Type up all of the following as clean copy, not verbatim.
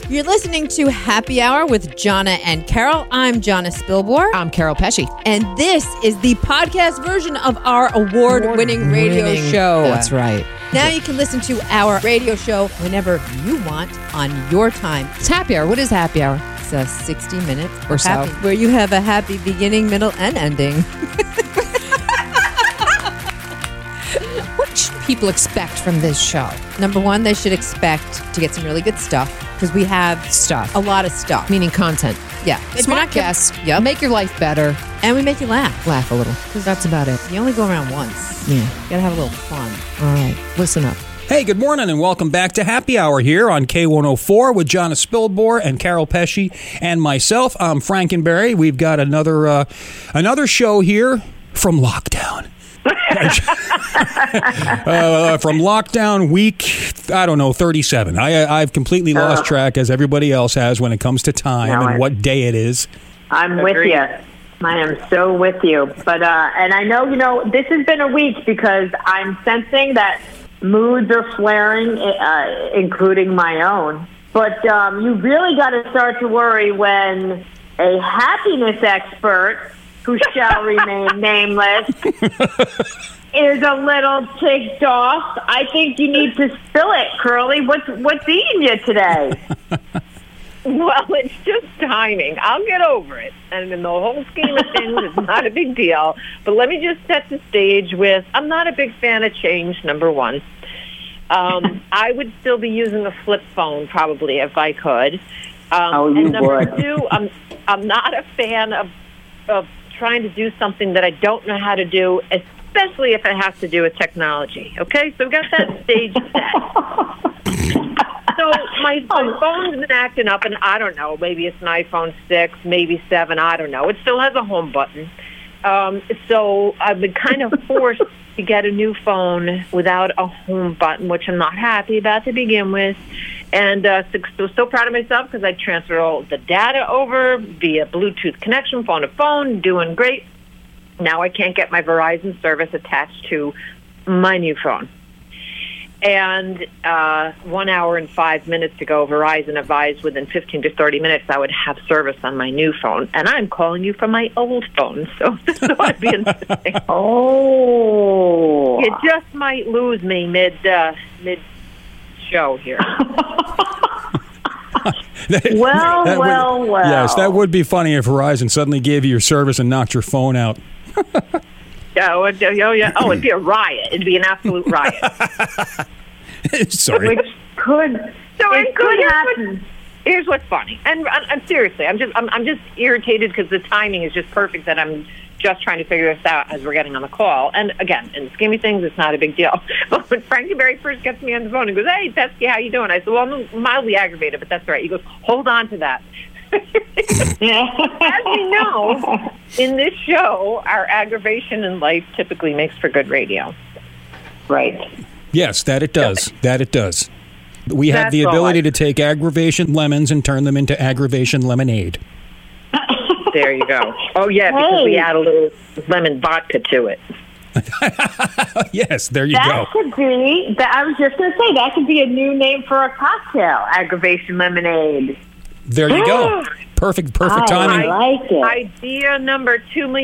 You're listening to Happy Hour with Jonna and Carol. I'm Jonna Spilbor. I'm Carol Pesci. And this is the podcast version of our award-winning radio show. That's right. Now you can listen to our radio show whenever you want on your time. It's Happy Hour. What is Happy Hour? It's a 60-minute or so where you have a happy beginning, middle, and ending. What should people expect from this show? Number one, they should expect to get some really good stuff because we have a lot of stuff. Meaning content. Yeah. Smart guests. Yep. Make your life better. And we make you laugh. Laugh a little. That's about it. You only go around once. Yeah. You gotta have a little fun. All right. Listen up. Hey, good morning and welcome back to Happy Hour here on K104 with Jonna Spilbor and Carol Pesci and myself. I'm Frankenberry. We've got another show here from lockdown. From lockdown week, 37. I've completely lost track, as everybody else has, when it comes to time and what day it is. I'm with you. I am so with you. But and I know, this has been a week because I'm sensing that moods are flaring, including my own. But you really got to start to worry when a happiness expert, who shall remain nameless, is a little ticked off. I think you need to spill it, Curly. What's eating you today? Well, it's just timing. I'll get over it. And in the whole scheme of things, it's not a big deal. But let me just set the stage with, I'm not a big fan of change, number one. I would still be using a flip phone, probably, if I could. And number two, I'm not a fan of trying to do something that I don't know how to do, especially if it has to do with technology. Okay, so we've got that stage set. So my phone's been acting up, and I don't know, maybe it's an iPhone 6, maybe 7, I don't know. It still has a home button. So I've been kind of forced to get a new phone without a home button, which I'm not happy about to begin with. And so proud of myself because I transferred all the data over via Bluetooth connection, phone to phone, doing great. Now I can't get my Verizon service attached to my new phone. And 1 hour and 5 minutes ago, Verizon advised within 15 to 30 minutes I would have service on my new phone. And I'm calling you from my old phone, so this would be interesting. Oh. You just might lose me mid-show here. Well. Yes, that would be funny if Verizon suddenly gave you your service and knocked your phone out. Oh, yeah. Oh, it'd be a riot. It'd be an absolute riot. Sorry. Which could happen. Here's what's funny, and seriously, I'm just irritated because the timing is just perfect. That I'm just trying to figure this out as we're getting on the call. And again, in the scheme of things, it's not a big deal. But when Frankenberry first gets me on the phone and goes, "Hey, Pesky, how you doing?" I said, "Well, I'm mildly aggravated, but that's all right." He goes, "Hold on to that." As you know, in this show, our aggravation in life typically makes for good radio. Right. Yes, that it does. That it does. We have the ability to take aggravation lemons and turn them into aggravation lemonade. There you go. Oh, yeah, because we add a little lemon vodka to it. Yes, there you go. That could be, I was just going to say, that could be a new name for a cocktail, aggravation lemonade. There you go. Perfect timing. I like it. Idea number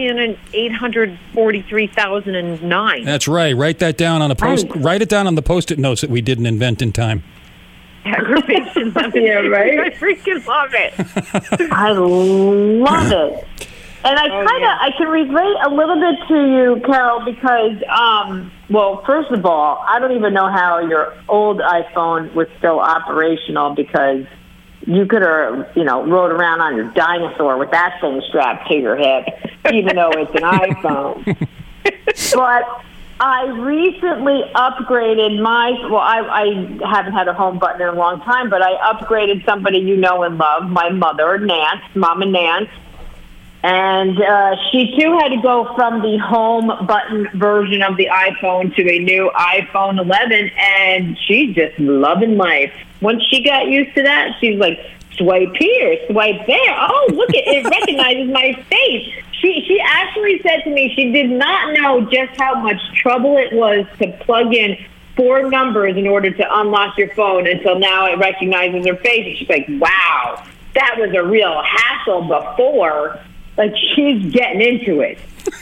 2,843,009. That's right. Write that down on a post. Write it down on the Post-it notes that we didn't invent in time. Aggravation lemonade. Yeah, right. I freaking love it. I love it. And I can relate a little bit to you, Carol, because, first of all, I don't even know how your old iPhone was still operational because you could have, rode around on your dinosaur with that thing strapped to your hip, even though it's an iPhone. But I recently upgraded I haven't had a home button in a long time, but I upgraded somebody you know and love, my mother, Mama Nance. And she, too, had to go from the home button version of the iPhone to a new iPhone 11, and she's just loving life. Once she got used to that, she's like, swipe here, swipe there. Oh, look, it recognizes my face. She actually said to me she did not know just how much trouble it was to plug in 4 numbers in order to unlock your phone until now it recognizes her face. And she's like, wow, that was a real hassle before. Like, she's getting into it.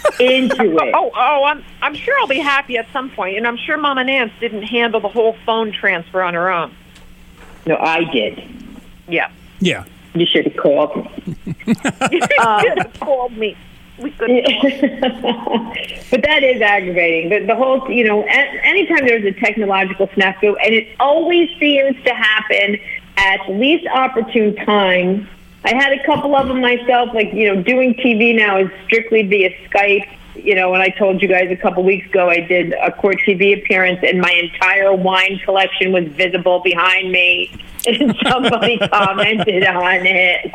I'm sure I'll be happy at some point, and I'm sure Mama Nance didn't handle the whole phone transfer on her own. No, I did. Yeah. Yeah. You should have called me. You should have called me. We could. But that is aggravating. The whole, anytime there's a technological snafu, and it always seems to happen at the least opportune time. I had a couple of them myself, doing TV now is strictly via Skype. When I told you guys a couple weeks ago I did a court TV appearance and my entire wine collection was visible behind me and somebody commented on it.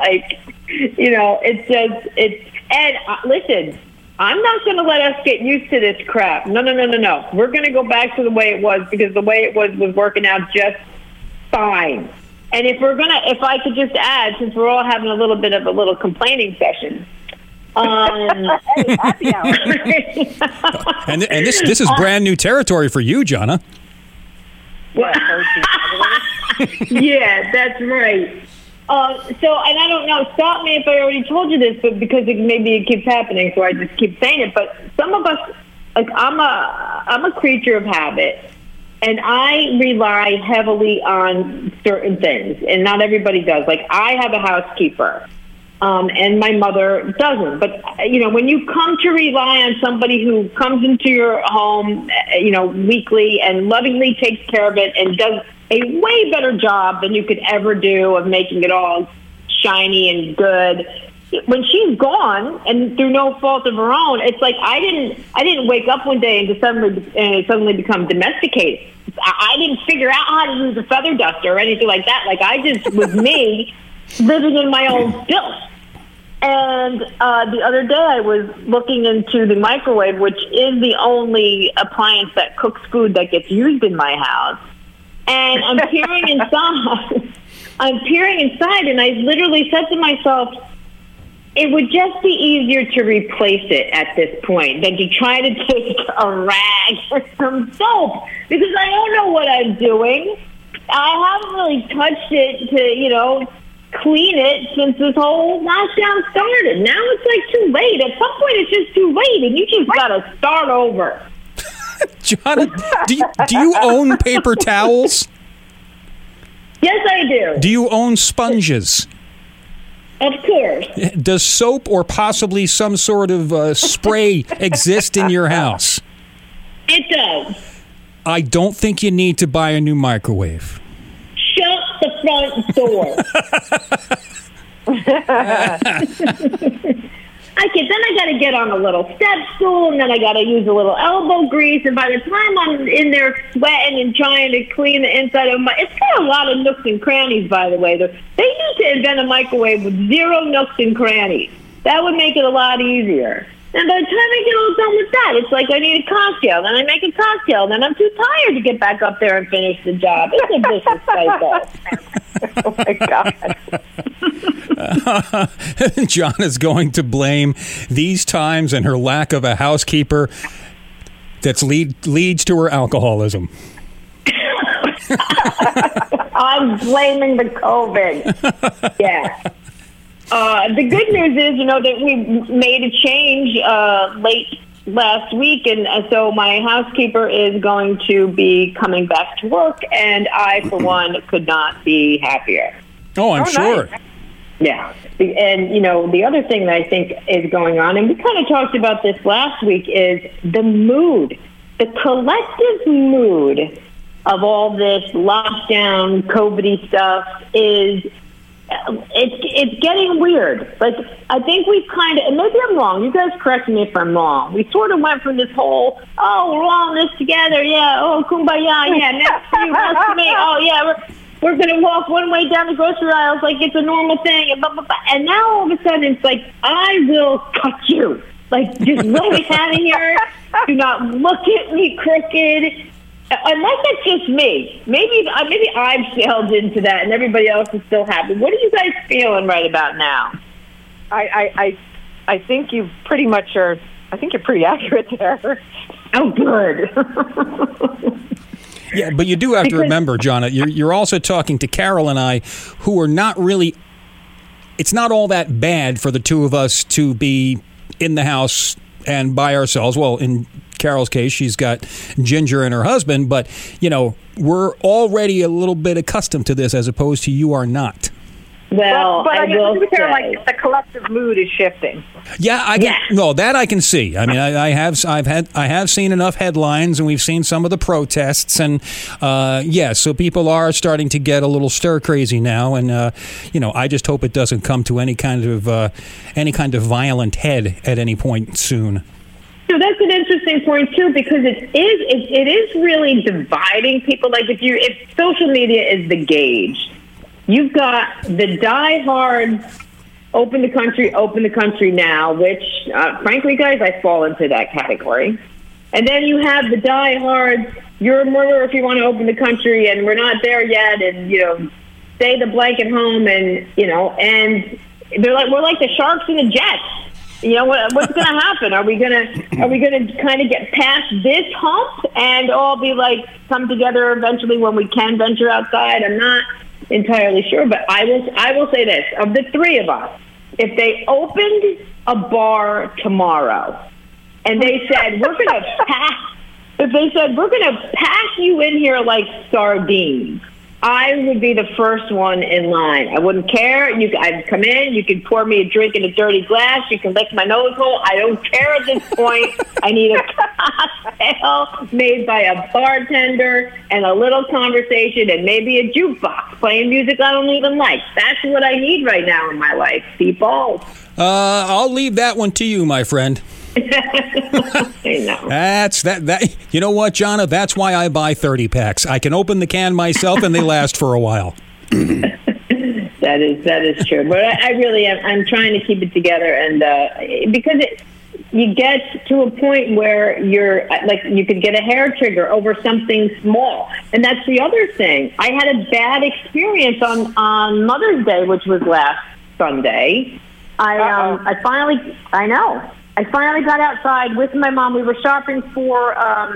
Listen, I'm not going to let us get used to this crap. No. We're going to go back to the way it was because the way it was working out just fine. And if I could just add, since we're all having a little bit of a little complaining session. Happy hour. And this is brand new territory for you, Jonna. Yeah, that's right. And I don't know, stop me if I already told you this, but because maybe it keeps happening, so I just keep saying it. But some of us, I'm a creature of habit. And I rely heavily on certain things, and not everybody does. Like, I have a housekeeper, and my mother doesn't. But, when you come to rely on somebody who comes into your home, weekly and lovingly takes care of it and does a way better job than you could ever do of making it all shiny and good, when she's gone and through no fault of her own, it's like I didn't wake up one day and suddenly become domesticated. I didn't figure out how to use a feather duster or anything like that. Like, I just was me living in my own filth. And the other day I was looking into the microwave, which is the only appliance that cooks food that gets used in my house. And I'm peering inside, and I literally said to myself, it would just be easier to replace it at this point than to try to take a rag or some soap, because I don't know what I'm doing. I haven't really touched it to, clean it since this whole lockdown started. Now it's too late. At some point it's just too late, and you just got to start over. John, do you own paper towels? Yes, I do. Do you own sponges? Of course. Does soap or possibly some sort of spray exist in your house? It does. I don't think you need to buy a new microwave. Shut the front door. Then I got to get on a little step stool, and then I got to use a little elbow grease. And by the time I'm in there sweating and trying to clean the inside of it's got a lot of nooks and crannies, by the way. They need to invent a microwave with 0 nooks and crannies. That would make it a lot easier. And by the time I get all done with that, it's like I need a cocktail. Then I make a cocktail. Then I'm too tired to get back up there and finish the job. It's a vicious cycle. Oh, my God. John is going to blame these times and her lack of a housekeeper that leads to her alcoholism. I'm blaming the COVID. Yeah. The good news is, that we made a change late last week, and so my housekeeper is going to be coming back to work, and I, for one, could not be happier. Oh, I'm sure. Nice. Yeah. And, the other thing that I think is going on, and we kind of talked about this last week, is the mood. The collective mood of all this lockdown, COVID-y stuff is... It's getting weird. Like, I think we've kind of, and maybe I'm wrong, you guys correct me if I'm wrong, we sort of went from this whole, we're all in this together, yeah, kumbaya, yeah, next to you, next to me, yeah, we're going to walk one way down the grocery aisles like it's a normal thing, and blah, blah, blah. And now all of a sudden it's like, I will cut you. Like, just let me out of here. Do not look at me crooked. Unless it's just me. Maybe I've sailed into that and everybody else is still happy. What are you guys feeling right about now? I think you pretty much are. I think you're pretty accurate there. Oh, good. Yeah, but you do have to remember, Jonna, you're also talking to Carol and I, who are not really. It's not all that bad for the two of us to be in the house and by ourselves. Well, in Carol's case, she's got Ginger and her husband, but, we're already a little bit accustomed to this as opposed to you are not. Well, but I will say, like the collective mood is shifting. Yeah, no, that I can see. I mean, I have seen enough headlines, and we've seen some of the protests, and so people are starting to get a little stir crazy now, and I just hope it doesn't come to any kind of violent head at any point soon. So that's an interesting point too, because it is really dividing people. Like if social media is the gauge. You've got the diehards, open the country now, which, frankly, guys, I fall into that category. And then you have the diehards, you're a murderer if you want to open the country, and we're not there yet, and, stay the blank at home, and, and we're like the Sharks and the Jets. What's going to happen? Are we going to kind of get past this hump and all be like, come together eventually when we can venture outside? I'm not entirely sure, but I will say this: of the three of us, if they opened a bar tomorrow and they said we're going to pack you in here like sardines, I would be the first one in line. I wouldn't care. I'd come in. You could pour me a drink in a dirty glass. You can lick my nose hole. I don't care at this point. I need a cocktail made by a bartender and a little conversation and maybe a jukebox playing music I don't even like. That's what I need right now in my life, people. I'll leave that one to you, my friend. I know. That's that. You know what, Jonna? That's why I buy 30 packs. I can open the can myself, and they last for a while. That is true. But I really am. I'm trying to keep it together, and because you get to a point where you're like you could get a hair trigger over something small, and that's the other thing. I had a bad experience on Mother's Day, which was last Sunday. I finally got outside with my mom. We were shopping for,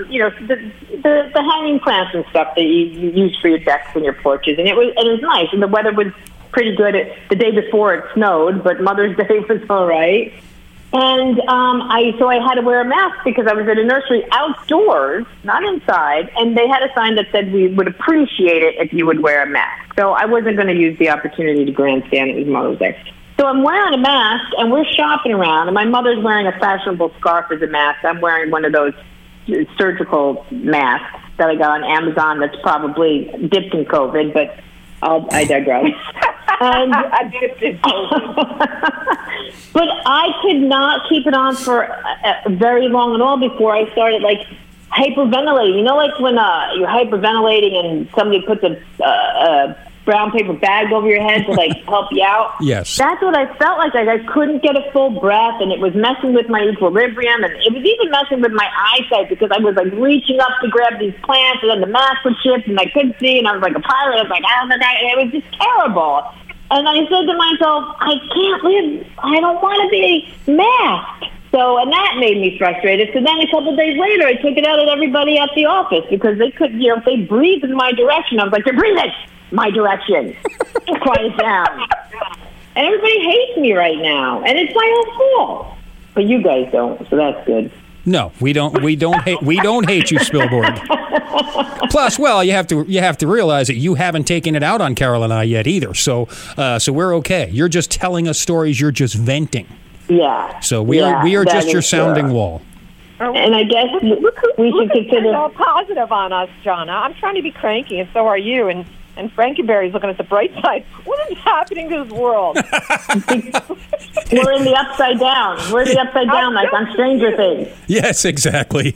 the hanging plants and stuff that you use for your decks and your porches, and it was nice. And the weather was pretty good. The day before it snowed, but Mother's Day was all right. And I had to wear a mask because I was at a nursery outdoors, not inside, and they had a sign that said we would appreciate it if you would wear a mask. So I wasn't going to use the opportunity to grandstand. It was Mother's Day. So I'm wearing a mask, and we're shopping around, and my mother's wearing a fashionable scarf as a mask. I'm wearing one of those surgical masks that I got on Amazon that's probably dipped in COVID, but I digress. And I dipped in COVID. But I could not keep it on for very long at all before I started, hyperventilating. You know, like when you're hyperventilating and somebody puts a brown paper bag over your head to help you out. Yes. That's what I felt like. I couldn't get a full breath, and it was messing with my equilibrium, and it was even messing with my eyesight because I was reaching up to grab these plants, and then the mask would shift, and I couldn't see, and I was like a pirate. I was like, oh my God, and it was just terrible. And I said to myself, I can't live. I don't want to be masked. So, and that made me frustrated. So then a couple of days later, I took it out at everybody at the office because they could, if they breathed in my direction, I was like, you're breathing my direction. Quiet down. And everybody hates me right now, and it's my own fault. But you guys don't, so that's good. No, we don't hate you, Spilborg. Plus, well, you have to realize that you haven't taken it out on Carol and I yet either. So we're okay. You're just telling us stories. You're just venting. Yeah. So we are just your sounding wall. And I guess we should consider all positive on us, Jonna. I'm trying to be cranky, and so are you. And Frankenberry's looking at the bright side. What is happening to this world? We're in the upside down. We're in the upside down, like on Stranger Things. Yes, exactly.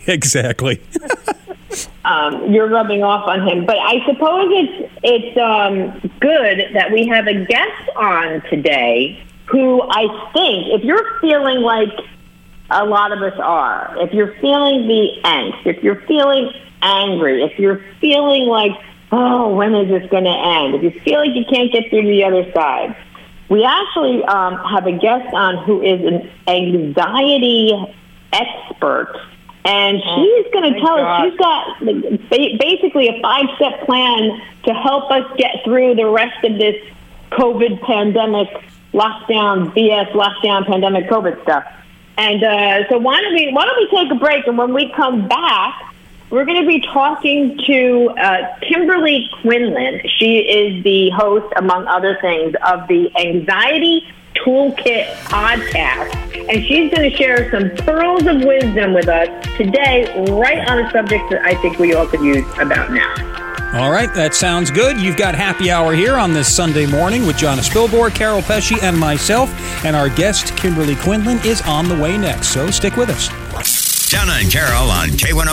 You're rubbing off on him, but I suppose it's good that we have a guest on today who I think, if you're feeling like a lot of us are, if you're feeling the angst, if you're feeling angry, if you're feeling like, oh, when is this going to end? If you feel like you can't get through to the other side, we actually have a guest on who is an anxiety expert And she's going to tell us, she's got basically a 5-step plan to help us get through the rest of this COVID pandemic lockdown, BS lockdown, pandemic COVID stuff. And so why don't we take a break? And when we come back, we're going to be talking to Kimberly Quinlan. She is the host, among other things, of the Anxiety Toolkit podcast. And she's going to share some pearls of wisdom with us today, right on a subject that I think we all could use about now. All right, that sounds good. You've got Happy Hour here on this Sunday morning with Jonna Spilborn, Carol Pesci, and myself. And our guest, Kimberly Quinlan, is on the way next, so stick with us. Jonna and Carol on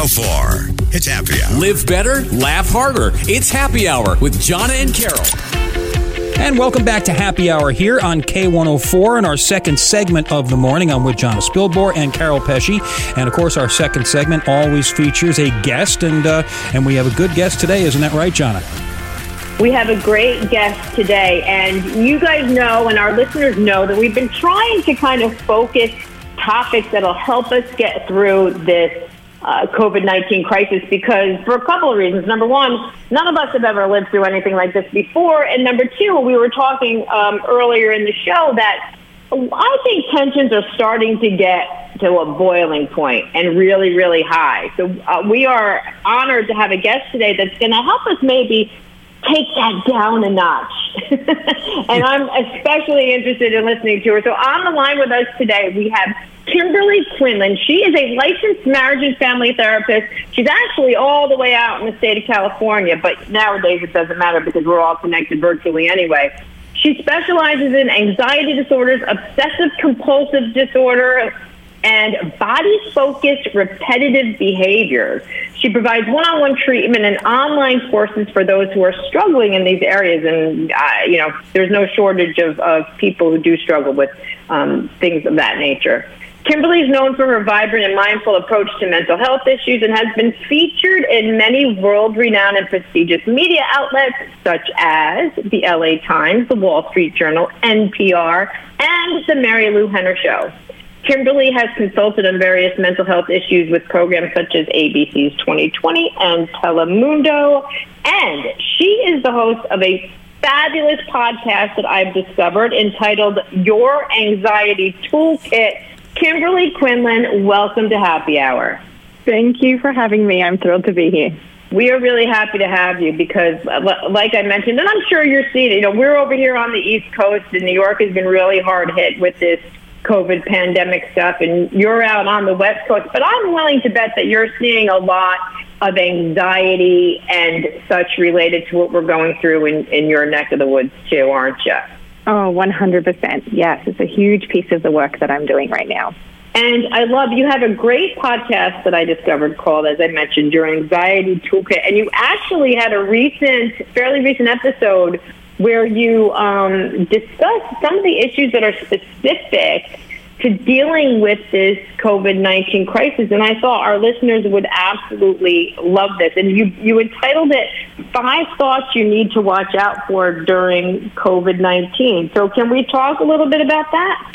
K104. It's Happy Hour. Live better, laugh harder. It's Happy Hour with Jonna and Carol. And welcome back to Happy Hour here on K104 in our second segment of the morning. I'm with Jonna Spilborn and Carol Pesci. And, of course, our second segment always features a guest. And we have a good guest today. Isn't that right, Jonna? We have a great guest today. And you guys know, and our listeners know, that we've been trying to kind of focus topics that'll help us get through this COVID-19 crisis, because for a couple of reasons. Number one, none of us have ever lived through anything like this before. And number two, we were talking earlier in the show that I think tensions are starting to get to a boiling point and really, really high. So we are honored to have a guest today that's going to help us maybe take that down a notch. And I'm especially interested in listening to her. So on the line with us today, we have Kimberly Quinlan. She is a licensed marriage and family therapist. She's actually all the way out in the state of California, but nowadays it doesn't matter because we're all connected virtually anyway. She specializes in anxiety disorders, obsessive-compulsive disorder, and body-focused repetitive behaviors. She provides one-on-one treatment and online courses for those who are struggling in these areas. And, there's no shortage of people who do struggle with things of that nature. Kimberly is known for her vibrant and mindful approach to mental health issues and has been featured in many world-renowned and prestigious media outlets such as the LA Times, the Wall Street Journal, NPR, and the Mary Lou Henner Show. Kimberly has consulted on various mental health issues with programs such as ABC's 2020 and Telemundo, and she is the host of a fabulous podcast that I've discovered entitled Your Anxiety Toolkit. Kimberly Quinlan, welcome to Happy Hour. Thank you for having me. I'm thrilled to be here. We are really happy to have you because, like I mentioned, and I'm sure you're seeing it, we're over here on the East Coast, and New York has been really hard hit with this COVID pandemic stuff, and you're out on the West Coast. But I'm willing to bet that you're seeing a lot of anxiety and such related to what we're going through in your neck of the woods, too, aren't you? Oh, 100%. Yes, it's a huge piece of the work that I'm doing right now. And I love, you have a great podcast that I discovered called, as I mentioned, Your Anxiety Toolkit. And you actually had a fairly recent episode where you discussed some of the issues that are specific to dealing with this COVID-19 crisis. And I thought our listeners would absolutely love this. And you entitled it 5 Thoughts You Need to Watch Out For During COVID-19. So can we talk a little bit about that?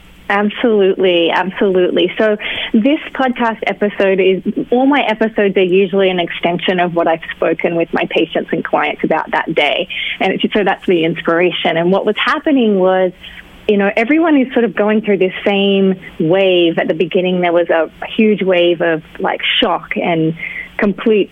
Absolutely, absolutely. So this podcast episode all my episodes are usually an extension of what I've spoken with my patients and clients about that day. And so that's the inspiration. And what was happening was, everyone is sort of going through this same wave. At the beginning, there was a huge wave of shock and complete,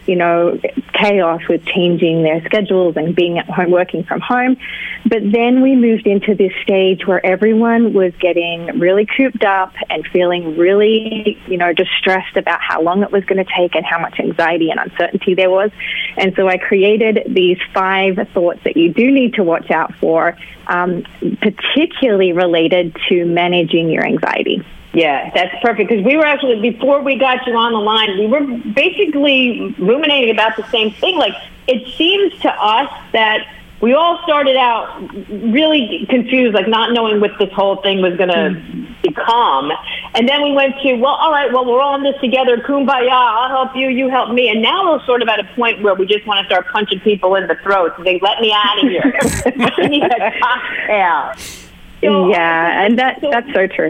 chaos with changing their schedules and being at home, working from home. But then we moved into this stage where everyone was getting really cooped up and feeling really, distressed about how long it was going to take and how much anxiety and uncertainty there was. And so I created these 5 thoughts that you do need to watch out for, particularly related to managing your anxiety. Yeah, that's perfect. Because we were actually, before we got you on the line, we were basically ruminating about the same thing. It seems to us that we all started out really confused, not knowing what this whole thing was going to become. And then we went to, all right, we're all in this together. Kumbaya, I'll help you, you help me. And now we're sort of at a point where we just want to start punching people in the throat. So they let me out of here. I need a cocktail. And that's so true.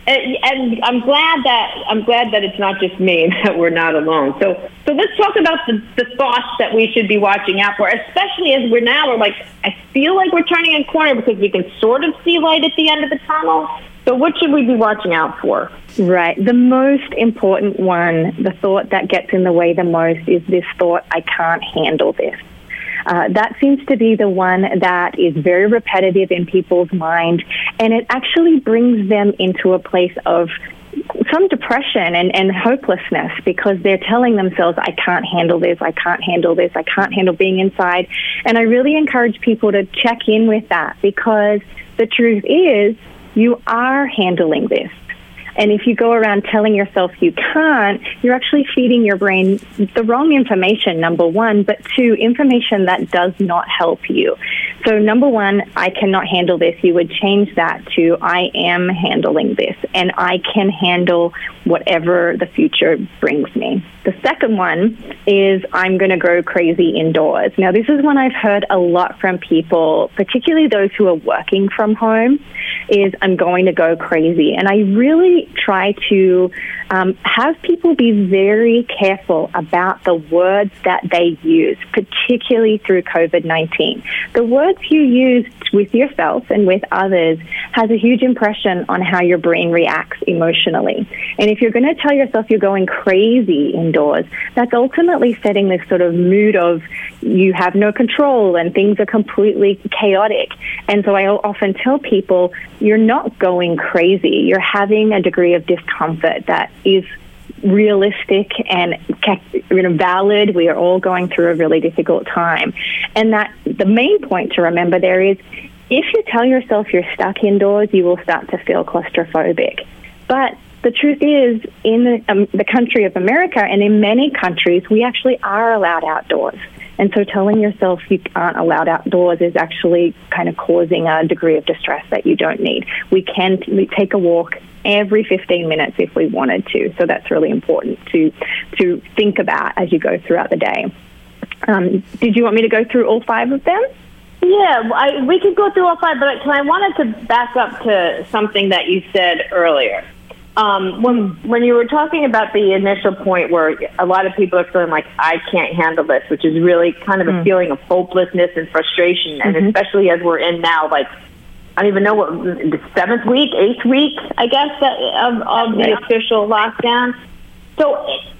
And I'm glad that it's not just me, that we're not alone. So let's talk about the thoughts that we should be watching out for, especially as we're like, I feel like we're turning a corner because we can sort of see light at the end of the tunnel. So what should we be watching out for? Right. The most important one, the thought that gets in the way the most, is this thought, I can't handle this. That seems to be the one that is very repetitive in people's mind, and it actually brings them into a place of some depression and hopelessness because they're telling themselves, I can't handle this, I can't handle this, I can't handle being inside. And I really encourage people to check in with that because the truth is you are handling this. And if you go around telling yourself you can't, you're actually feeding your brain the wrong information, number one, but two, information that does not help you. So number one, I cannot handle this. You would change that to I am handling this, and I can handle whatever the future brings me. The second one is I'm going to go crazy indoors. Now, this is one I've heard a lot from people, particularly those who are working from home, is I'm going to go crazy. And I really try to have people be very careful about the words that they use, particularly through COVID-19. The words you use with yourself and with others has a huge impression on how your brain reacts emotionally. And if you're going to tell yourself you're going crazy indoors, that's ultimately setting this sort of mood of you have no control and things are completely chaotic. And so I often tell people, you're not going crazy. You're having a degree of discomfort that is realistic and valid. We are all going through a really difficult time. And that the main point to remember there is if you tell yourself you're stuck indoors, you will start to feel claustrophobic. But the truth is, in the country of America and in many countries, we actually are allowed outdoors. And so telling yourself you aren't allowed outdoors is actually kind of causing a degree of distress that you don't need. We can take a walk every 15 minutes if we wanted to. So that's really important to think about as you go throughout the day. Did you want me to go through all 5 of them? Yeah, we could go through all 5, but I wanted to back up to something that you said earlier. When you were talking about the initial point where a lot of people are feeling like, I can't handle this, which is really kind of a feeling of hopelessness and frustration, and especially as we're in now, like, I don't even know what, the 7th week, 8th week, I guess, of the official lockdown. So,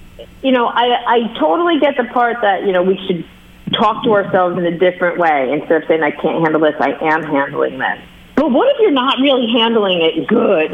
I totally get the part that, we should talk to ourselves in a different way instead of saying, I can't handle this, I am handling this. But what if you're not really handling it good?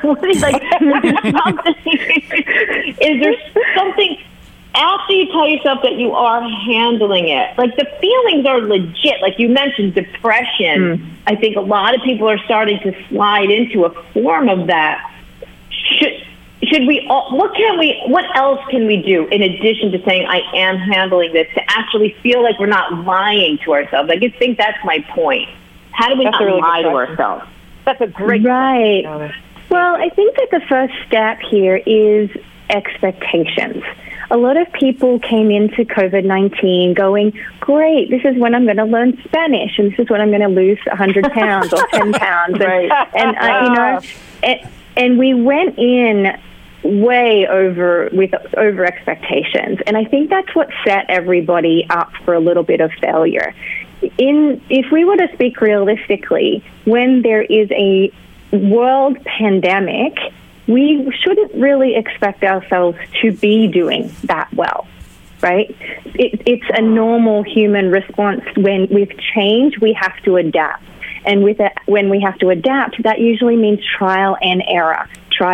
Is there something after you tell yourself that you are handling it? Like the feelings are legit. Like you mentioned, depression. I think a lot of people are starting to slide into a form of that. Should we? What else can we do in addition to saying I am handling this to actually feel like we're not lying to ourselves? I just think that's my point. How do we not lie to ourselves? That's a great right. Question. Well, I think that the first step here is expectations. A lot of people came into COVID-19 going, great, this is when I'm going to learn Spanish, and this is when I'm going to lose 100 pounds or 10 pounds. And we went in way over expectations. And I think that's what set everybody up for a little bit of failure. If we were to speak realistically, when there is a world pandemic, we shouldn't really expect ourselves to be doing that well, right? It's a normal human response. When with change, we have to adapt. And when we have to adapt, that usually means trial and error.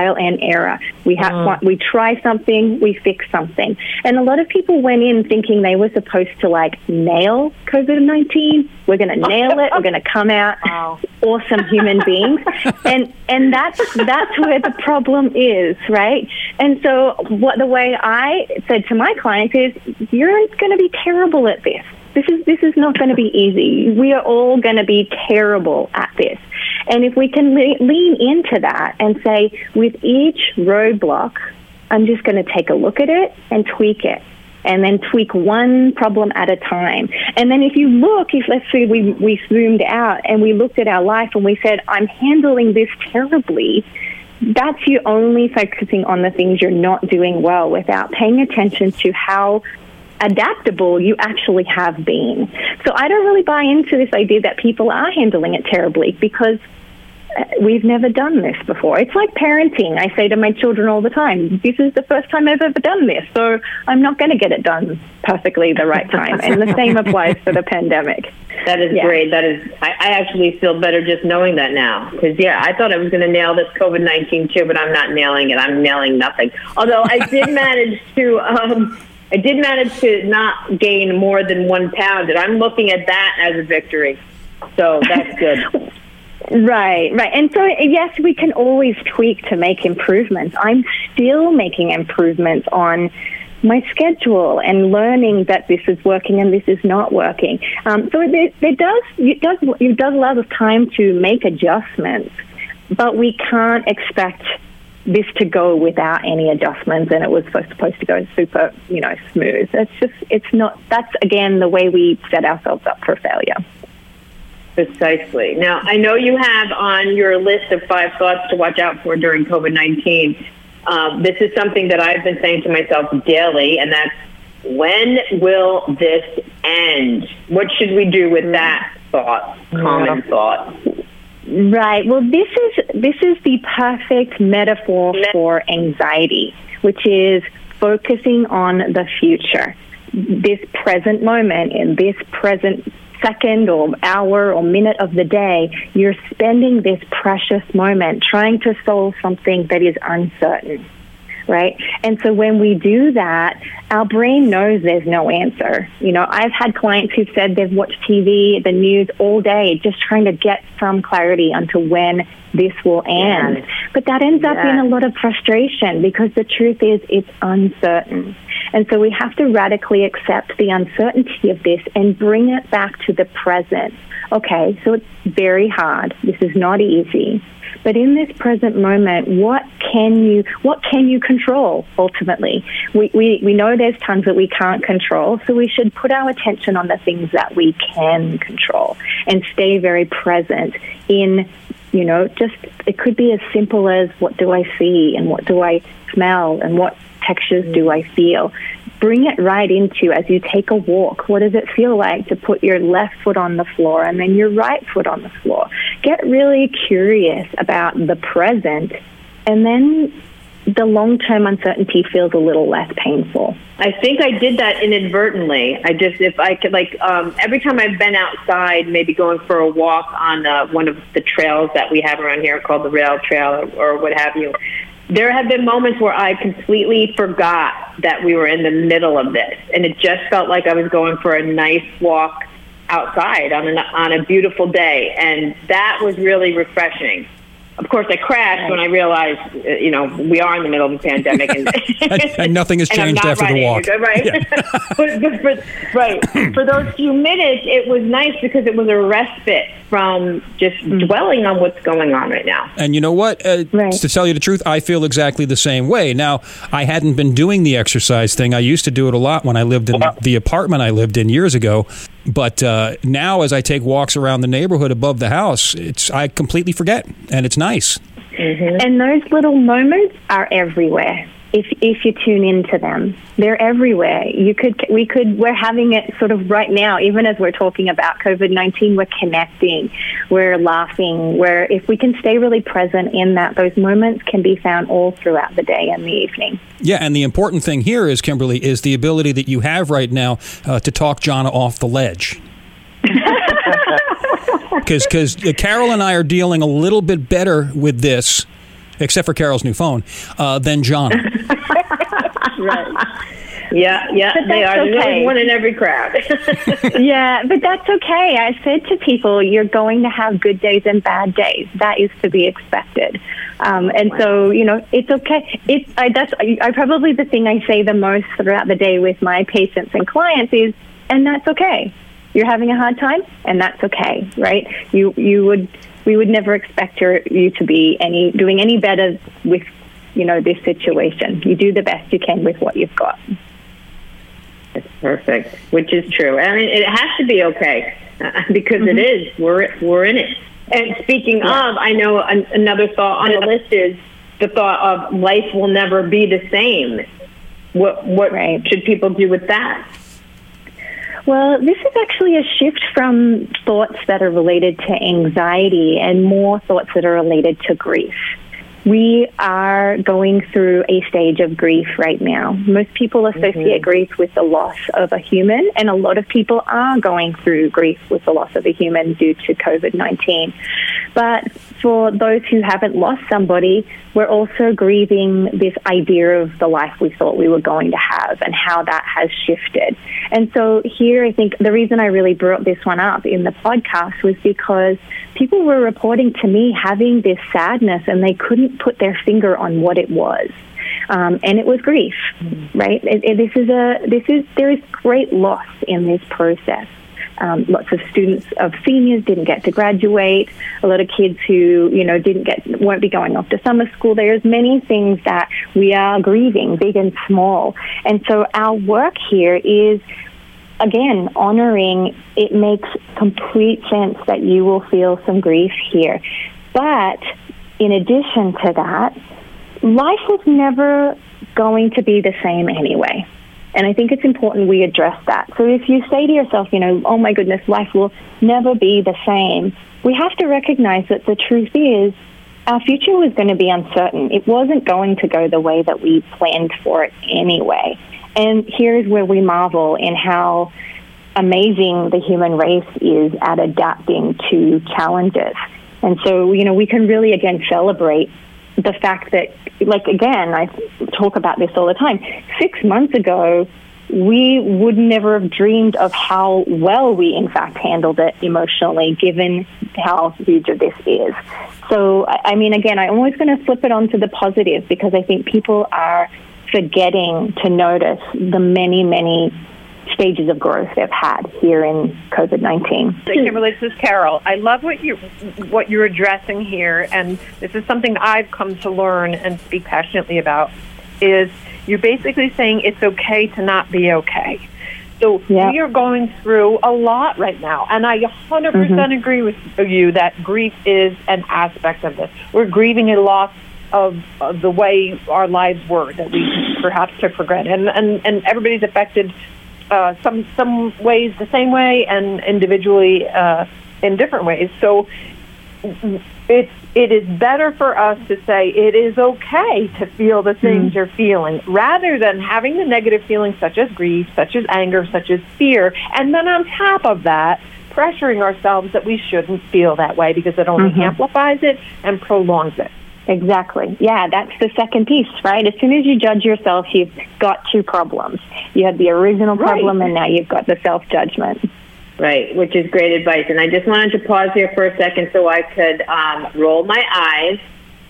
We try something, we fix something. And a lot of people went in thinking they were supposed to nail COVID-19. We're going to nail it. We're going to come out awesome human beings. And that's where the problem is, right? And so the way I said to my clients is, you're going to be terrible at this. This is not going to be easy. We are all going to be terrible at this. And if we can lean into that and say, with each roadblock, I'm just going to take a look at it and tweak it, and then tweak one problem at a time. And then if let's say we zoomed out and we looked at our life and we said, I'm handling this terribly, that's you only focusing on the things you're not doing well without paying attention to how adaptable you actually have been. So I don't really buy into this idea that people are handling it terribly, because we've never done this before. It's like parenting. I say to my children all the time, this is the first time I've ever done this, so I'm not going to get it done perfectly the right time. And the same applies for the pandemic. That is great. That is, I actually feel better just knowing that now. Because, I thought I was going to nail this COVID-19 too, but I'm not nailing it. I'm nailing nothing. Although I did manage to not gain more than 1 pound, and I'm looking at that as a victory. So that's good. Right. And so, yes, we can always tweak to make improvements. I'm still making improvements on my schedule and learning that this is working and this is not working. So it does allow us time to make adjustments, but we can't expect this to go without any adjustments, and it was supposed to go super, smooth. It's not. That's again the way we set ourselves up for failure. Precisely. Now, I know you have on your list of 5 thoughts to watch out for during COVID-19. This is something that I've been saying to myself daily, and that's, when will this end? What should we do with that thought, common thought? Right. Well, this is the perfect metaphor for anxiety, which is focusing on the future. This present moment, in this present second or hour or minute of the day, you're spending this precious moment trying to solve something that is uncertain, right? And so when we do that, our brain knows there's no answer. I've had clients who've said they've watched TV, the news all day, just trying to get some clarity onto when this will end. But that ends up in a lot of frustration, because the truth is it's uncertain. And so we have to radically accept the uncertainty of this and bring it back to the present. Okay, so it's very hard. This is not easy. But in this present moment, what can you control ultimately? We know there's tons that we can't control, so we should put our attention on the things that we can control and stay very present in, just, it could be as simple as, what do I see and what do I smell and what textures do I feel? Bring it right into, as you take a walk, what does it feel like to put your left foot on the floor and then your right foot on the floor? Get really curious about the present, and then the long-term uncertainty feels a little less painful. I think I did that inadvertently. If I could, every time I've been outside, maybe going for a walk on one of the trails that we have around here called the Rail Trail or what have you, there have been moments where I completely forgot that we were in the middle of this, and it just felt like I was going for a nice walk outside on a beautiful day, and that was really refreshing. Of course, I crashed when I realized, we are in the middle of a pandemic, and nothing has changed after the walk. Right? Yeah. For those few minutes, it was nice because it was a respite from just dwelling on what's going on right now. And you know what? To tell you the truth, I feel exactly the same way. Now, I hadn't been doing the exercise thing. I used to do it a lot when I lived in the apartment I lived in years ago. But now, as I take walks around the neighborhood above the house, I completely forget, and it's nice. Mm-hmm. And those little moments are everywhere. If you tune into them, they're everywhere. We're having it sort of right now, even as we're talking about COVID-19, we're connecting, we're laughing, if we can stay really present in that, those moments can be found all throughout the day and the evening. Yeah, and the important thing here is, Kimberly, is the ability that you have right now to talk Jonna off the ledge. Because Carol and I are dealing a little bit better with this, except for Carol's new phone, than Jonna. Right. Yeah, they are. Okay. There's one in every crowd. Yeah, but that's okay. I said to people, you're going to have good days and bad days. That is to be expected. So, it's okay. I probably the thing I say the most throughout the day with my patients and clients is, and that's okay. You're having a hard time, and that's okay, right? We would never expect you to be doing any better with, this situation. You do the best you can with what you've got. That's perfect, which is true. I mean, it has to be okay because it is. We're in it. And speaking of, I know another thought on the list is the thought of life will never be the same. What should people do with that? Well, this is actually a shift from thoughts that are related to anxiety and more thoughts that are related to grief. We are going through a stage of grief right now. Most people associate grief with the loss of a human, and a lot of people are going through grief with the loss of a human due to COVID-19. But for those who haven't lost somebody, we're also grieving this idea of the life we thought we were going to have and how that has shifted. And so here, I think the reason I really brought this one up in the podcast was because people were reporting to me having this sadness and they couldn't put their finger on what it was. And it was grief, right? There is great loss in this process. Lots of seniors didn't get to graduate. A lot of kids who, won't be going off to summer school. There's many things that we are grieving, big and small. And so our work here is, again, honoring. It makes complete sense that you will feel some grief here. But in addition to that, life is never going to be the same anyway. And I think it's important we address that. So if you say to yourself, oh my goodness, life will never be the same, we have to recognize that the truth is our future was going to be uncertain. It wasn't going to go the way that we planned for it anyway. And here's where we marvel in how amazing the human race is at adapting to challenges. And so, we can really, again, celebrate the fact that, again, I talk about this all the time. 6 months ago, we would never have dreamed of how well we, in fact, handled it emotionally, given how huge this is. So, again, I'm always going to flip it onto the positive because I think people are forgetting to notice the many, many stages of growth they've had here in COVID-19. Kimberly, this is Carol. I love what you're addressing here, and this is something I've come to learn and speak passionately about, is you're basically saying it's okay to not be okay. So we are going through a lot right now, and I 100% agree with you that grief is an aspect of this. We're grieving a loss of the way our lives were that we perhaps took for granted, and everybody's affected some ways the same way and individually in different ways. So it is better for us to say it is okay to feel the things you're feeling rather than having the negative feelings such as grief, such as anger, such as fear, and then on top of that, pressuring ourselves that we shouldn't feel that way because it only amplifies it and prolongs it. Exactly. Yeah, that's the second piece, right? As soon as you judge yourself, you've got two problems. You had the original problem, and now you've got the self-judgment. Right, which is great advice. And I just wanted to pause here for a second so I could roll my eyes,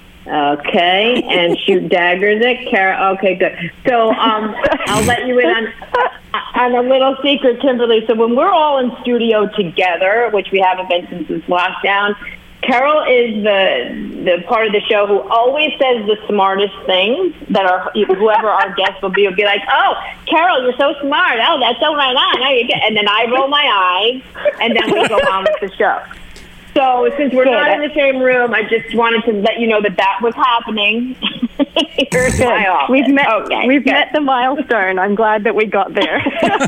okay, and shoot daggers at Carol. Okay, good. So I'll let you in on a little secret, Kimberly. So when we're all in studio together, which we haven't been since this lockdown, Carol is the part of the show who always says the smartest things that are whoever our guest will be like, oh, Carol, you're so smart. Oh, that's so right on. And then I roll my eyes, and then we go on with the show. So since we're not in the same room, I just wanted to let you know that was happening. Here's my office. We've met the milestone. I'm glad that we got there.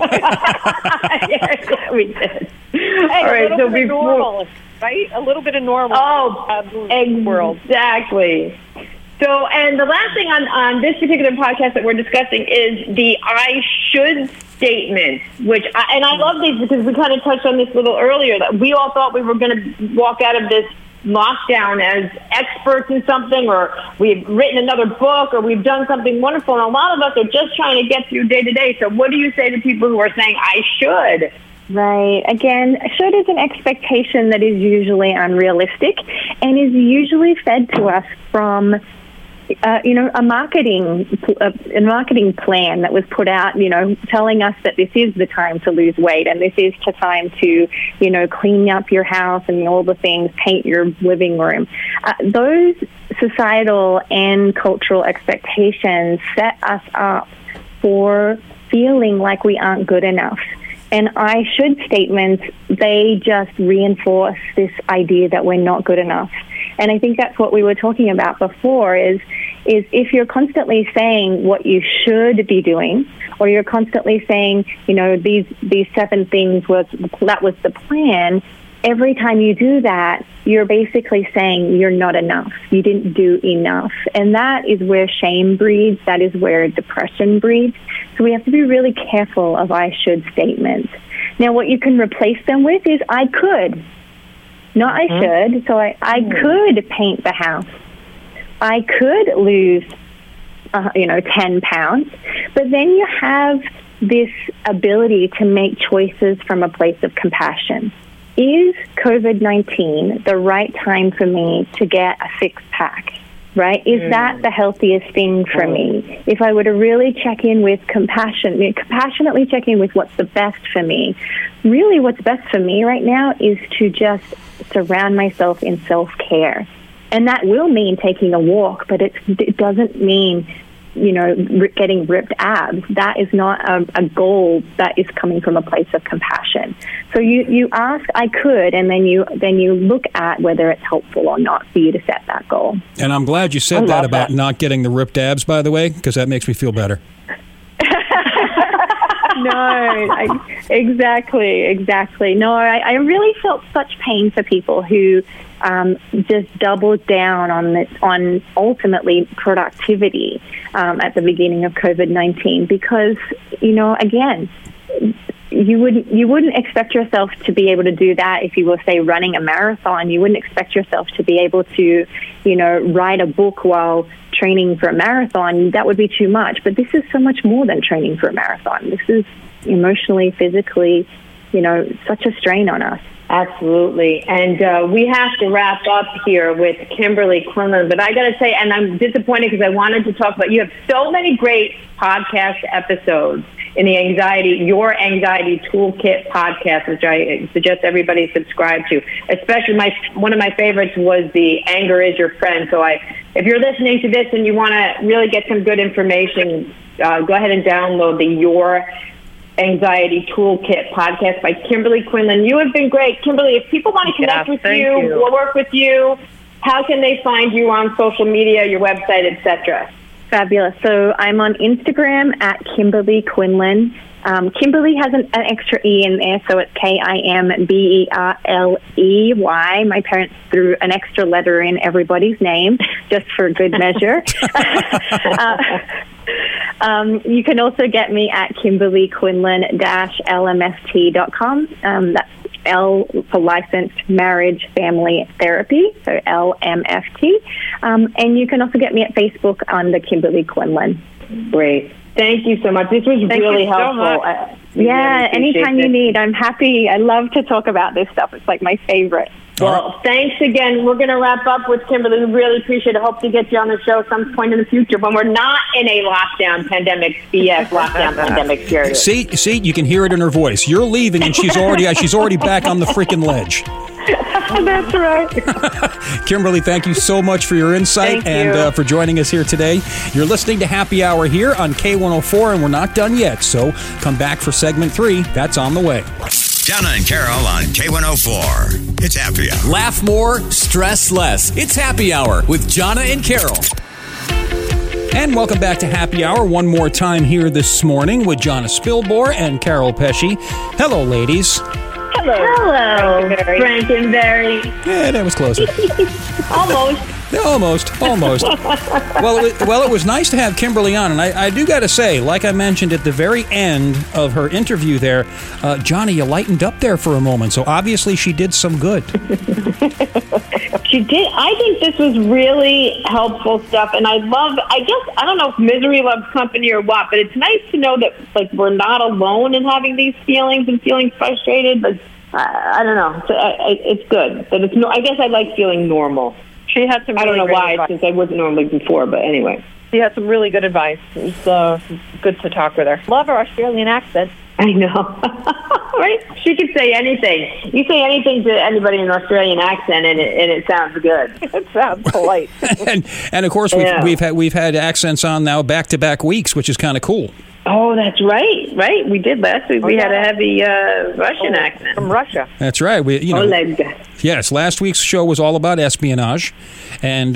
Yeah, we did. Hey, all right, so normal, right? A little bit of normal. World. Exactly. So, and the last thing on this particular podcast that we're discussing is the I should statement, and I love these because we kind of touched on this a little earlier, that we all thought we were going to walk out of this lockdown as experts in something, or we've written another book, or we've done something wonderful, and a lot of us are just trying to get through day to day. So what do you say to people who are saying, I should? Right. Again, should is an expectation that is usually unrealistic and is usually fed to us from a marketing plan that was put out, telling us that this is the time to lose weight and this is the time to, clean up your house and all the things, paint your living room. Those societal and cultural expectations set us up for feeling like we aren't good enough. And I should statements, they just reinforce this idea that we're not good enough. And I think that's what we were talking about before is, is if you're constantly saying what you should be doing, or you're constantly saying, these 7 things that was the plan, every time you do that, you're basically saying you're not enough. You didn't do enough. And that is where shame breeds. That is where depression breeds. So we have to be really careful of I should statements. Now, what you can replace them with is I could. Not I should. So I could paint the house. I could lose, 10 pounds. But then you have this ability to make choices from a place of compassion. Is COVID-19 the right time for me to get a six-pack, right? Is that the healthiest thing for me? If I were to really check in with compassionately check in with what's the best for me, really what's best for me right now is to just surround myself in self-care. And that will mean taking a walk, but it doesn't mean getting ripped abs. That is not a goal that is coming from a place of compassion. So you ask, I could, and then you look at whether it's helpful or not for you to set that goal. And I'm glad you said that about not getting the ripped abs, by the way, because that makes me feel better. Exactly. No, I really felt such pain for people who just doubled down on ultimately productivity at the beginning of COVID-19 because, again, you wouldn't expect yourself to be able to do that if you were, say, running a marathon. You wouldn't expect yourself to be able to, write a book while training for a marathon. That would be too much. But this is so much more than training for a marathon. This is emotionally, physically, such a strain on us. Absolutely. And we have to wrap up here with Kimberly Quinlan. But I got to say, and I'm disappointed because I wanted to talk about, you have so many great podcast episodes in the Your Anxiety Toolkit podcast, which I suggest everybody subscribe to. Especially one of my favorites was the Anger is Your Friend. So if you're listening to this and you want to really get some good information, go ahead and download the Your Anxiety Toolkit podcast by Kimberly Quinlan. You have been great. Kimberly, if people want to connect with you, work with you, how can they find you on social media, your website, etc.? Fabulous. So I'm on Instagram at Kimberly Quinlan. Kimberly has an extra E in there, so it's Kimberley. My parents threw an extra letter in everybody's name just for good measure. You can also get me at KimberlyQuinlan-LMFT.com. That's L for Licensed Marriage Family Therapy, so LMFT. And you can also get me at Facebook under Kimberly Quinlan. Great. Thank you so much. This was really helpful. Anytime you need. I'm happy. I love to talk about this stuff. It's like my favorite. Well, thanks again. We're going to wrap up with Kimberly. We really appreciate it. Hope to get you on the show some point in the future when we're not in a pandemic period. See, you can hear it in her voice. You're leaving, and she's already back on the freaking ledge. That's right. Kimberly, thank you so much for your insight and for joining us here today. You're listening to Happy Hour here on K104, and we're not done yet, so come back for segment 3. That's on the way. Jonna and Carol on K104. It's Happy Hour. Laugh more, stress less. It's Happy Hour with Jonna and Carol. And welcome back to Happy Hour one more time here this morning with Jonna Spilbor and Carol Pesci. Hello, ladies. Hello, Frankenberry. Yeah, that was closer. Almost. Well, it was nice to have Kimberly on, and I do got to say, like I mentioned at the very end of her interview there, Johnny, you lightened up there for a moment, so obviously she did some good. She did. I think this was really helpful stuff, and I don't know if misery loves company or what, but it's nice to know that we're not alone in having these feelings and feeling frustrated, but I don't know. It's good. But I guess I like feeling normal. She had some. I don't know why, since I wasn't normally before, but anyway. She had some really good advice. It was good to talk with her. Love her Australian accent. I know. Right? She could say anything. You say anything to anybody in an Australian accent, and it sounds good. It sounds polite. and of course, we've had accents on now back-to-back weeks, which is kind of cool. Oh, that's right. Right, we did last week. We had a heavy Russian accent from Russia. That's right. We, Oleg. Yes, last week's show was all about espionage, and.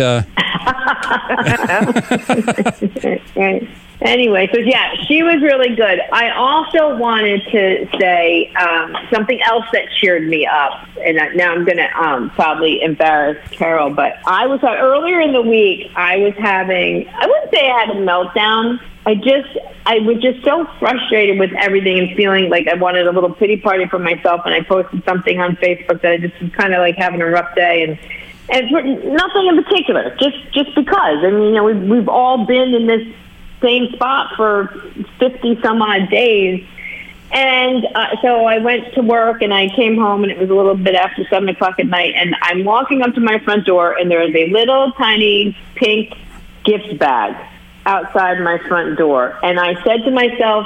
Right. Anyway, so yeah, she was really good. I also wanted to say something else that cheered me up, and now I'm going to probably embarrass Carol, but I was earlier in the week. I was having, I wouldn't say I had a meltdown. I was just so frustrated with everything and feeling like I wanted a little pity party for myself, and I posted something on Facebook that I just was kind of like having a rough day, and for nothing in particular, just because. I mean, we've all been in this same spot for 50 some odd days. And so I went to work and I came home and it was a little bit after 7 o'clock at night, and I'm walking up to my front door and there is a little tiny pink gift bag outside my front door. And I said to myself,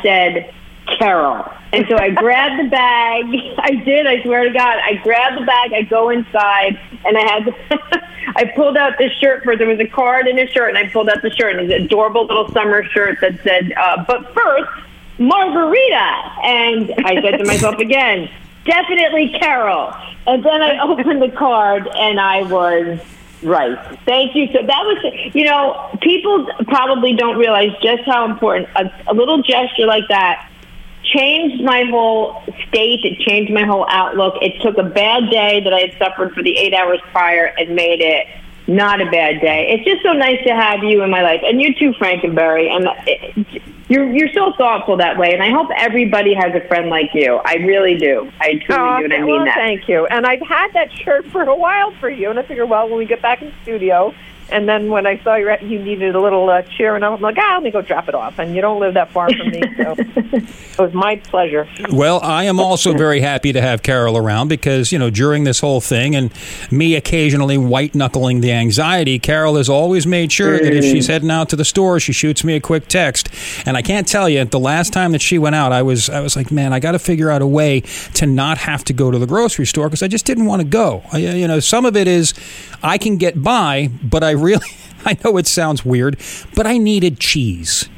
Carol. And so I grabbed the bag. I did, I swear to God. I grabbed the bag, I go inside, and I pulled out this shirt there was a card in a shirt, and I pulled out the shirt, and it was an adorable little summer shirt that said, but first, margarita. And I said to myself again, definitely Carol. And then I opened the card, and I was right. Thank you. So that was, people probably don't realize just how important a little gesture like that changed my whole state. It changed my whole outlook. It took a bad day that I had suffered for the 8 hours prior and made it not a bad day. It's just so nice to have you in my life, and you too, Frankenberry. And you're so thoughtful that way, and I hope everybody has a friend like you. I really do. I truly do, and I mean that. Thank you. And I've had that shirt for a while for you, and I figured, well, when we get back in the studio. And then when I saw you needed a little cheer, and I'm like, let me go drop it off. And you don't live that far from me, so it was my pleasure. Well, I am also very happy to have Carol around because, during this whole thing and me occasionally white-knuckling the anxiety, Carol has always made sure that if she's heading out to the store, she shoots me a quick text. And I can't tell you, the last time that she went out, I was like, man, I got to figure out a way to not have to go to the grocery store because I just didn't want to go. Some of it is I can get by, but I know it sounds weird, but I needed cheese.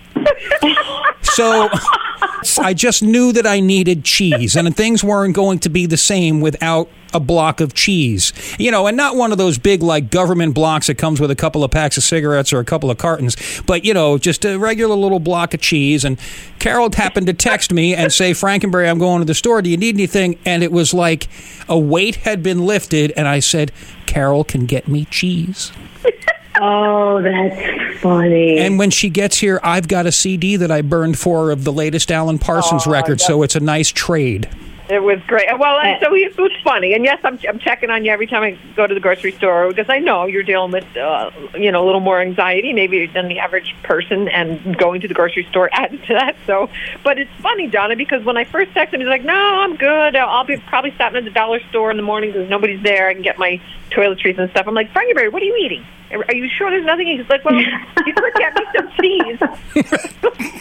So I just knew that I needed cheese, and things weren't going to be the same without a block of cheese. And not one of those big, like, government blocks that comes with a couple of packs of cigarettes or a couple of cartons, but, just a regular little block of cheese. And Carol happened to text me and say, Frankenberry, I'm going to the store. Do you need anything? And it was like a weight had been lifted, and I said, Carol can get me cheese. Oh, that's funny. And when she gets here, I've got a CD that I burned for of the latest Alan Parsons record, so it's a nice trade. It was great. Well, and so it was funny. And yes, I'm checking on you every time I go to the grocery store because I know you're dealing with, a little more anxiety maybe than the average person, and going to the grocery store adds to that. So, but it's funny, Donna, because when I first texted him, he's like, no, I'm good. I'll be probably stopping at the dollar store in the morning because nobody's there. I can get my toiletries and stuff. I'm like, Frankenberry, what are you eating? Are you sure there's nothing? He's like, well, you could get me some cheese.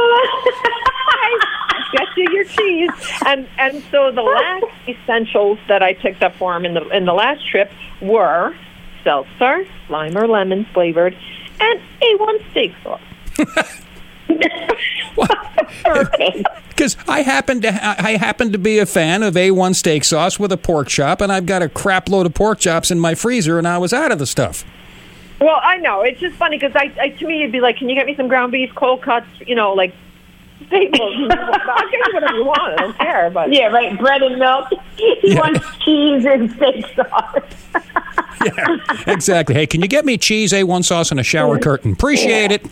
Get you your cheese. And so the last essentials that I picked up for him in the last trip were seltzer, lime or lemon flavored, and A1 steak sauce. Because I happen to be a fan of A1 steak sauce with a pork chop, and I've got a crap load of pork chops in my freezer, and I was out of the stuff. Well, I know. It's just funny because to me, it'd be like, can you get me some ground beef, cold cuts, like staples? I'll get you whatever you want. I don't care. But yeah, right. Bread and milk. He wants cheese and steak sauce. Yeah, exactly. Hey, can you get me cheese, A1 sauce, and a shower curtain? Appreciate it.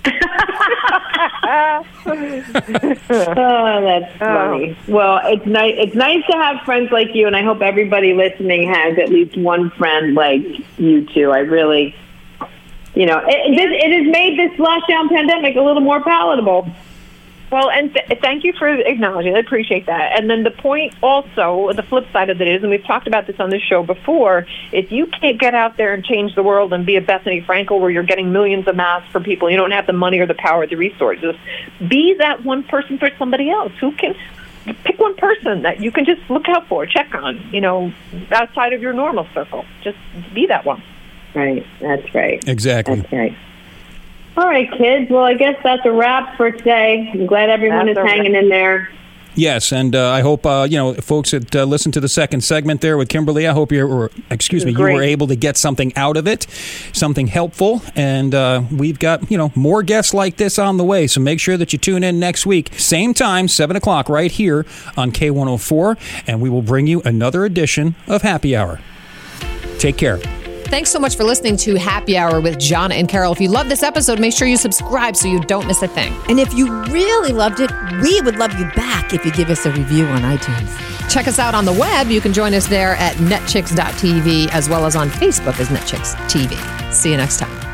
Oh, that's funny. Well, it's nice. It's nice to have friends like you, and I hope everybody listening has at least one friend like you two. I really. It has made this lockdown pandemic a little more palatable. Well, and thank you for acknowledging. I appreciate that. And then the point also, the flip side of it is, and we've talked about this on this show before, if you can't get out there and change the world and be a Bethany Frankel where you're getting millions of masks for people, you don't have the money or the power or the resources, be that one person for somebody else who can pick one person that you can just look out for, check on, outside of your normal circle. Just be that one. Right. That's right. Exactly. That's right. All right, kids. Well, I guess that's a wrap for today. I'm glad everyone is hanging in there. Yes, and I hope folks that listen to the second segment there with Kimberly. I hope you were able to get something out of it, something helpful, and we've got more guests like this on the way. So make sure that you tune in next week, same time, 7:00, right here on K104, and we will bring you another edition of Happy Hour. Take care. Thanks so much for listening to Happy Hour with John and Carol. If you love this episode, make sure you subscribe so you don't miss a thing. And if you really loved it, we would love you back if you give us a review on iTunes. Check us out on the web. You can join us there at netchicks.tv as well as on Facebook as NetChicks TV. See you next time.